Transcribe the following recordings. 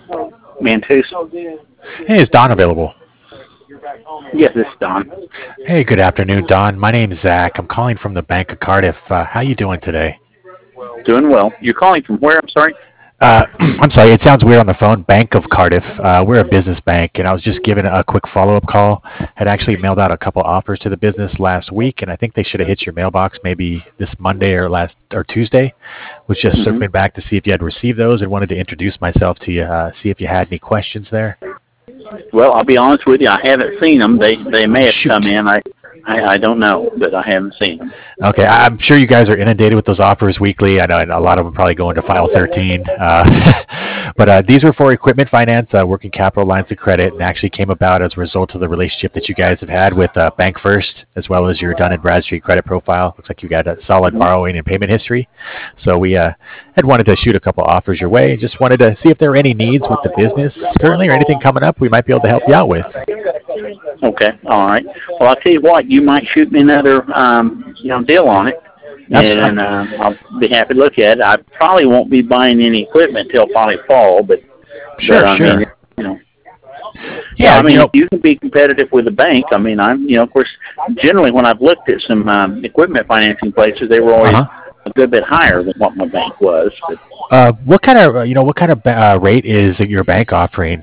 Mantus. Hey, is Don available? Yes, this is Don. Hey, good afternoon, Don. My name's Zach. I'm calling from the Bank of Cardiff. How you doing today? Doing well. You're calling from where? I'm sorry. I'm sorry, it sounds weird on the phone. Bank of Cardiff. We're a business bank, and I was just giving a quick follow-up call. Had actually mailed out a couple offers to the business last week, and I think they should have hit your mailbox maybe this Monday or Tuesday. Was just Hmm. circling back to see if you had received those and wanted to introduce myself to you. See if you had any questions there. Well, I'll be honest with you. I haven't seen them. They may have come Shoot. in. I don't know, but I haven't seen them. Okay, I'm sure you guys are inundated with those offers weekly. I know a lot of them probably go into file 13. But these were for equipment finance, working capital lines of credit, and actually came about as a result of the relationship that you guys have had with Bank First, as well as your Dun& and Bradstreet credit profile. Looks like you got a solid borrowing and payment history. So we had wanted to shoot a couple offers your way. Just wanted to see if there were any needs with the business currently or anything coming up we might be able to help you out with. Okay, all right. Well, I'll tell you what. You might shoot me another, deal on it, and Absolutely. I'll be happy to look at it. I probably won't be buying any equipment till probably fall, but Sure, I mean, sure. you know, yeah. Yeah, I you mean, if know, you can be competitive with the bank, I mean, of course, generally when I've looked at some equipment financing places, they were always uh-huh. a good bit higher than what my bank was. But What kind of rate is your bank offering?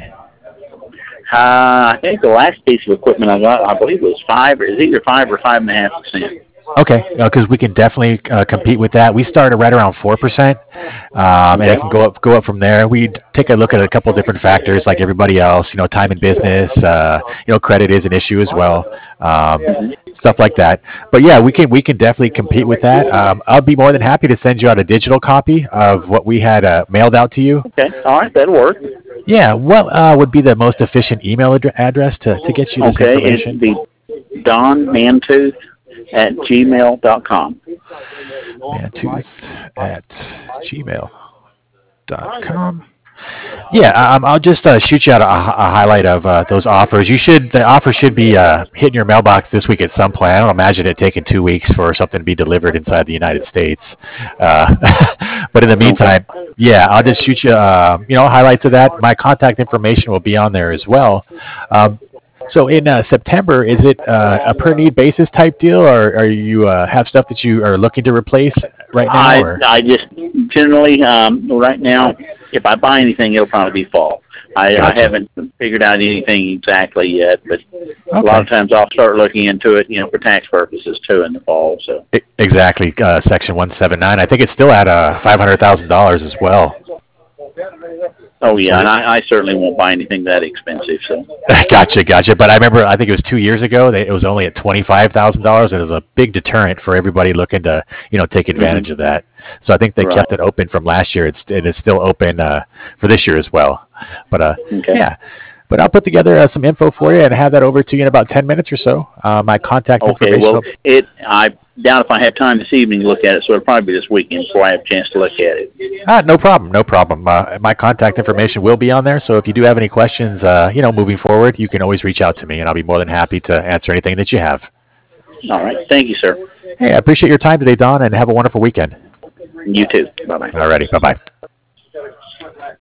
I think the last piece of equipment I got, I believe, was five, or is either 5 or 5.5%. Okay, because we can definitely compete with that. We started right around 4%, and it Okay. can go up from there. We take a look at a couple different factors, like everybody else. Time in business. Credit is an issue as well. Um, Hmm. Stuff like that. But yeah, we can definitely compete with that. I'll be more than happy to send you out a digital copy of what we had mailed out to you. Okay. All right, that'll work. Yeah, what would be the most efficient email address to get you this Okay, it'd information? be donmantooth@gmail.com. Mantooth at gmail.com. Yeah, I'll just shoot you out a highlight of those offers. The offer should be hitting your mailbox this week at some point. I don't imagine it taking 2 weeks for something to be delivered inside the United States. Uh, but in the Okay. meantime, yeah, I'll just shoot you, highlights of that. My contact information will be on there as well. Um, so in September, is it a per need basis type deal, or you have stuff that you are looking to replace right now, I or? I just generally right now, if I buy anything, it'll probably be fall. I Gotcha. haven't figured out anything exactly yet, but a lot of Okay. times I'll start looking into it, for tax purposes too in the fall. So. Exactly. Section 179. I think it's still at $500,000 as well. Oh yeah, So and I certainly won't buy anything that expensive. So. gotcha. But I remember, I think it was 2 years ago. It was only at $25,000. It was a big deterrent for everybody looking to, take Hmm. advantage of that. So I think they Right. kept it open from last year. It's still open for this year as well. But Okay. yeah. But I'll put together some info for you and have that over to you in about 10 minutes or so. My contact Okay. information Well, will. I doubt if I have time this evening to look at it, so it'll probably be this weekend before I have a chance to look at it. No problem, no problem. My contact information will be on there, so if you do have any questions, moving forward, you can always reach out to me, and I'll be more than happy to answer anything that you have. All right. Thank you, sir. Hey, I appreciate your time today, Don, and have a wonderful weekend. You too. Bye bye. Alrighty, bye bye.